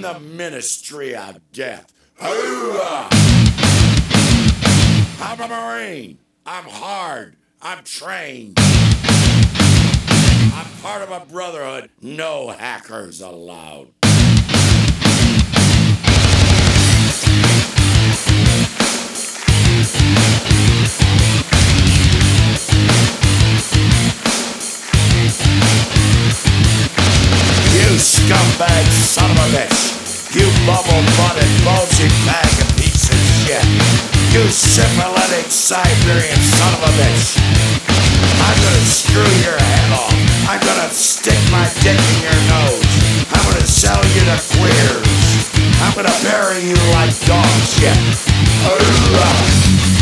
the ministry of death. Hoorah! I'm a Marine. I'm hard. I'm trained. I'm part of a brotherhood. No hackers allowed. You scumbag son of a bitch. You bubble-butted, bulgy bag of piece of shit. You syphilitic Siberian son of a bitch. I'm gonna screw your head off. I'm gonna stick my dick in your nose. I'm gonna sell you to queers. I'm gonna bury you like dog shit. Hoorah!